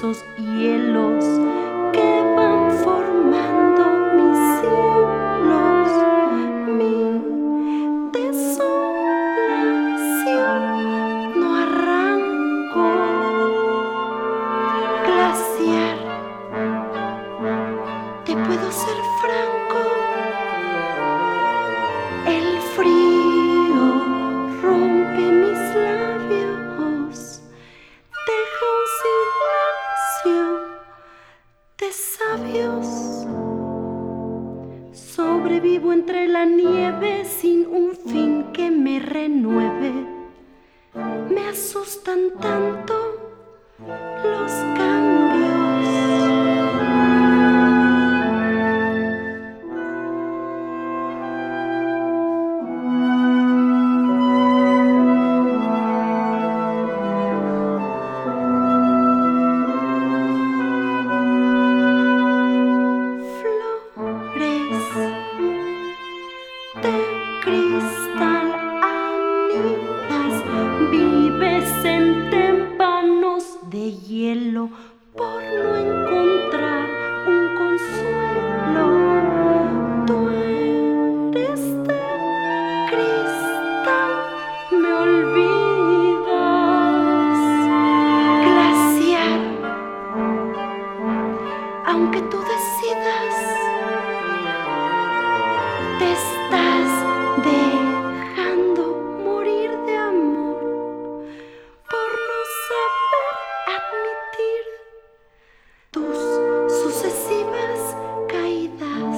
esos hielos que van formando mis cielos. Mi desolación no arranco. Glaciar, te puedo ser franco. El frío rompe mis labios, deja un silencio de sabios. Sobrevivo entre la nieve sin un fin que me renueve. Me asustan tanto los cambios. Flores de cristal anidas, vives en témpanos de hielo por no encontrar un consuelo. Tú eres de cristal, me olvidas. Glaciar, aunque tú decidas, te estás dejando morir de amor por no saber admitir tus sucesivas caídas.